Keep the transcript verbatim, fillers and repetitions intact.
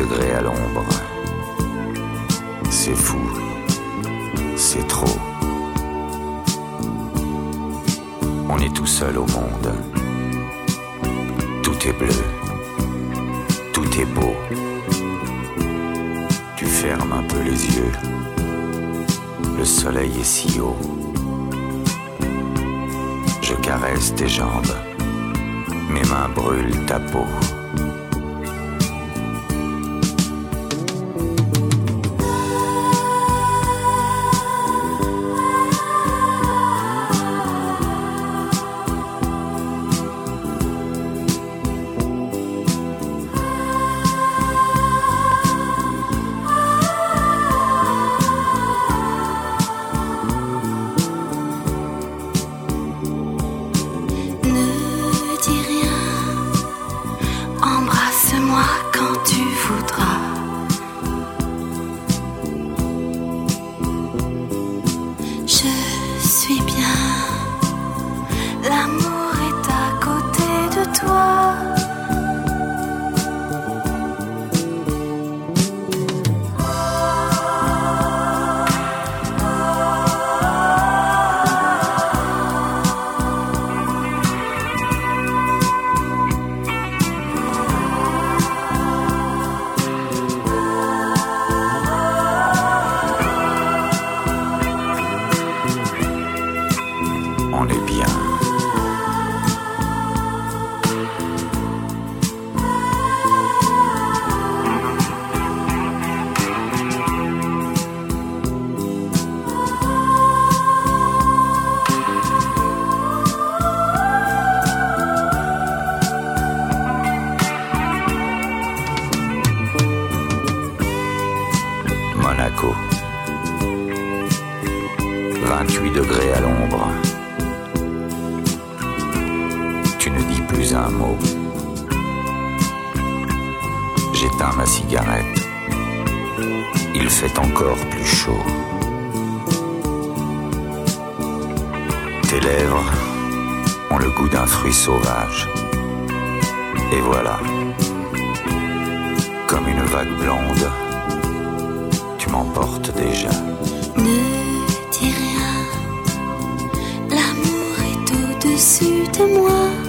degrés à l'ombre. C'est fou, c'est trop. On est tout seul au monde. Tout est bleu, tout est beau. Tu fermes un peu les yeux. Le soleil est si haut. Je caresse tes jambes. Mes mains brûlent ta peau. On est bien. Monaco. vingt-huit degrés à l'ombre. Tu ne dis plus un mot. J'éteins ma cigarette. Il fait encore plus chaud. Tes lèvres ont le goût d'un fruit sauvage. Et voilà, comme une vague blonde, tu m'emportes déjà. Ne dis rien, l'amour est au-dessus de moi.